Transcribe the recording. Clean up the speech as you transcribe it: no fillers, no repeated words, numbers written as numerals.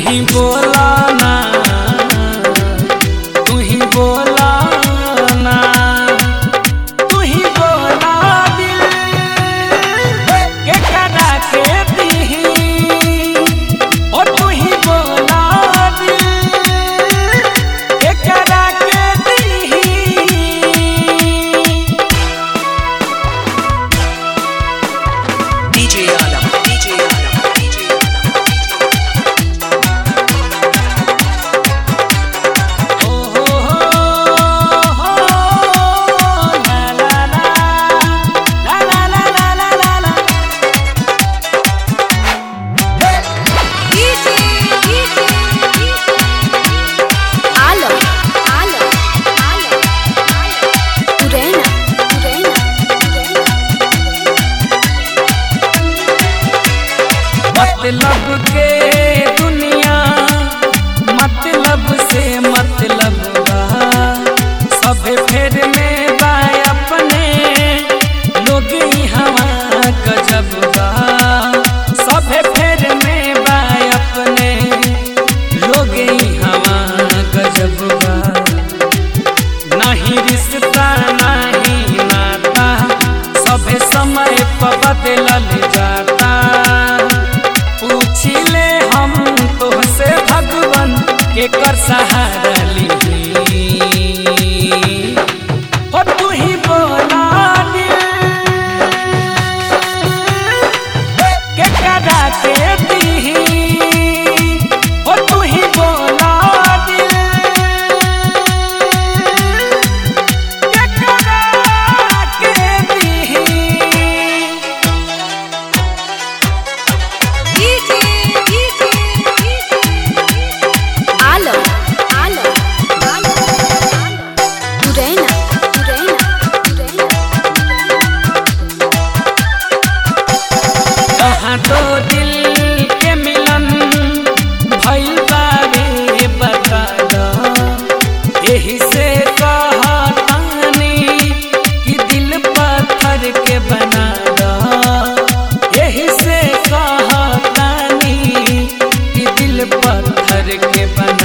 ही बोला ना, तू ही बोला ना, तू ही बोला दिल के करा के दी, और तू ही बोला दिल के करा के दी। DJ Alam, DJ Alam, DJ Alam, ओ हो ला ला ला ला ला ला ला ला ला। Alam, Alam, Alam, Purena, Purena, मतलब के दुनिया मतलब से मतलब बा, सब फेर में बा अपने लोग ही हवा गजब बा, सब फेर में बा अपने लोग ही हवा गजब बा। नहीं रिश्ता नहीं नाता, सब समय पर बदलल जाता। पूछिले हम तोहसे भगवान के कर सहारा ली, हो तू ही बोला दिल के करा के दी, हो तू ही बोला दिल के करा के दी। Alam, Alam, Alam, Purena, Purena, Purena. कहाँ तो दिल के मिलन भइल बारे बता दो, यही से कहतानी कि दिल पत्थर के बना दो, यही से कहतानी कि दिल पत्थर के बना